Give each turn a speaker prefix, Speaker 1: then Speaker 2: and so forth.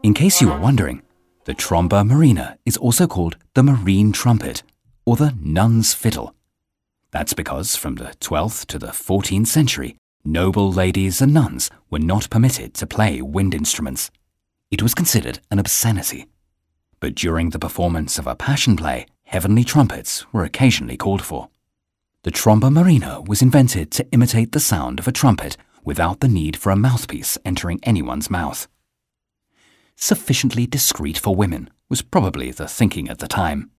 Speaker 1: In case you were wondering, the tromba marina is also called the marine trumpet or the nun's fiddle. That's because from the 12th to the 14th century, noble ladies and nuns were not permitted to play wind instruments. It was considered an obscenity. But during the performance of a passion play, heavenly trumpets were occasionally called for. The tromba marina was invented to imitate the sound of a trumpet without the need for a mouthpiece entering anyone's mouth. Sufficiently discreet for women was probably the thinking at the time.